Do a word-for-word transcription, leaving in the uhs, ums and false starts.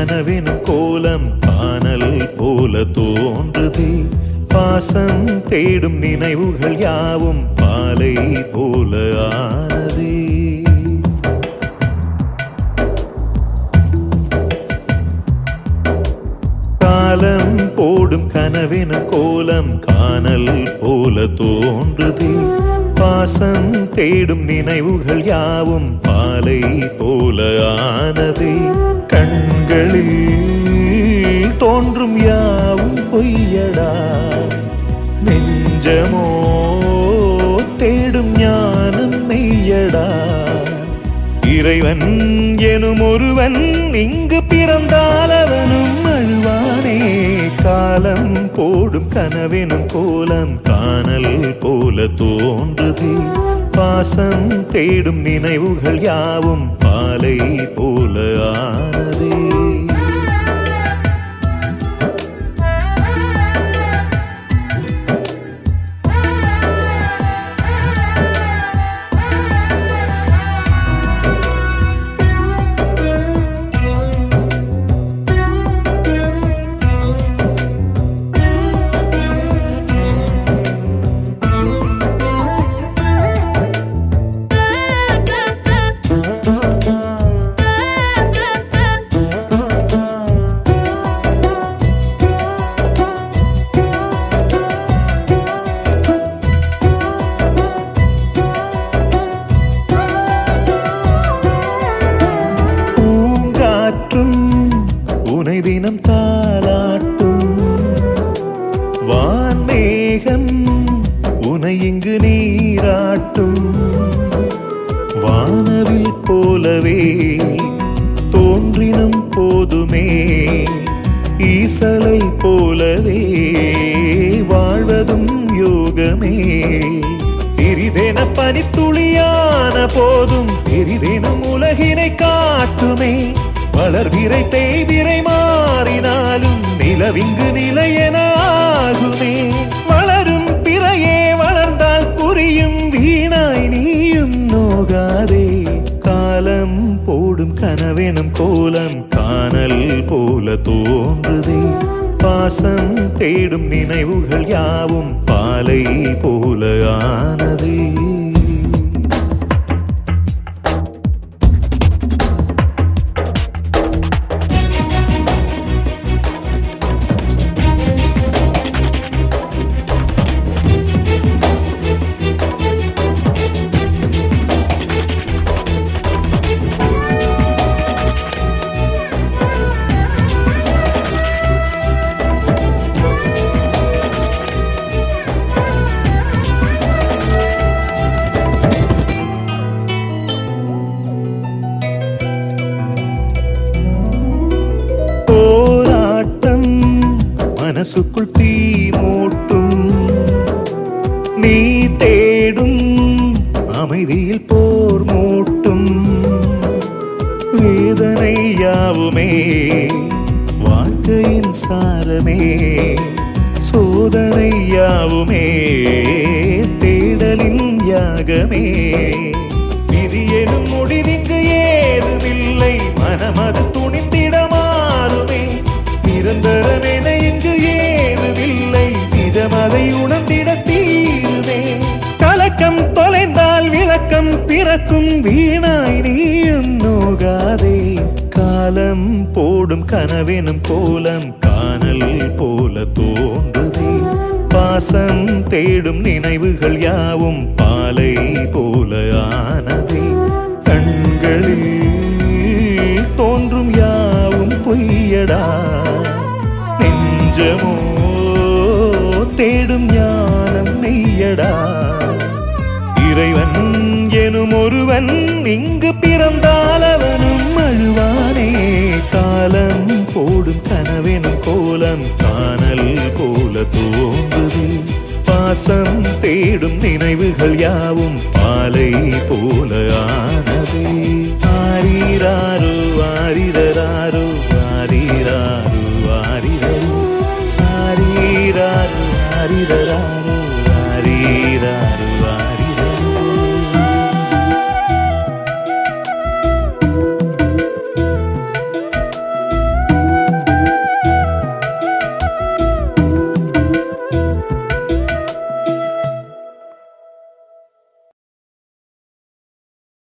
கனவெனும் கோலம் காணல் போல தோன்றுதே. பாசம் தேடும் நினைவுகள் யாவும் பாலை போல ஆனதே. காலம் போடும் கனவெனும் கோலம் காணல் போல தோன்றுதே. பாசம் தேடும் நினைவுகள் யாவும் பாலை போல ஆனதே. கண்களில் தோன்றும் யாவும் பொய்யடா, நெஞ்சமோ தேடும் ஞானம் மெய்யடா. இறைவன் எனும் ஒருவன் இங்கு பிறந்தால் அவனும் அழுவானே. காலம் போடும் கனவெனும் கோலம் காணல் போல தோன்றுதே. பாசம் தேடும் நினைவுகள் யாவும் பாலை போல ஆனதே. உனை தினம் தாலாட்டும் வான்மேகம் உனை இங்கு நீராட்டும். வானவில் போலவே தோன்றினும் போதுமே, ஈசலை போலவே வாழ்வதும் யோகமே. சிறிதென பனித்துளியான போதும் பெரிதெனும் உலகினை காட்டுமே. வளர்விரை தேய்விரை மாறினாலும் நிலவிங்கு நிலையென ஆகுமே. வளரும் பிறையே வளர்ந்தால் புரியும் வீணாய் நீயும் நோகாதே. காலம் போடும் கனவெனும் கோலம் காணல் போல தோன்றுதே. பாசம் தேடும் நினைவுகள் யாவும் பாலை போல ஆனதே. மனசுக்குள் தீ மூட்டும் நீ தேடும் அமைதியில் போர் மூட்டும். வேதனை யாவுமே வாழ்க்கையின் சாரமே, சோதனை யாவுமே தேடலின் யாகமே. விதி எனும் முடிவிங்கு ஏதுமில்லை, மனமது துணிந்திட மாறுமே. நிரந்தரமென இங்கு ஏதுமில்லை, நிஜமதை உணர்ந்திட தீருமே. கலக்கம் தொலைந்தால் விளக்கம் பிறக்கும், வீணாய் நீயும் நோகாதே. காலம் போடும் கனவெனும் கோலம் காணல் போல தோன்றுதே. பாசம் தேடும் நினைவுகள் யாவும் பாலை போல ஆனதே. கண்களில் தோன்றும் யாவும் பொய்யடா, நெஞ்சமோ தேடும் ஞானம் மெய்யடா. இறைவன் எனும் ஒருவன் இங்கு பிறந்தால் அவனும் அழுவானே. காலம் போடும் கனவெனும் கோலம் காணல் போல தோன்றுதே. பாசம் தேடும் நினைவுகள் யாவும் பாலை போல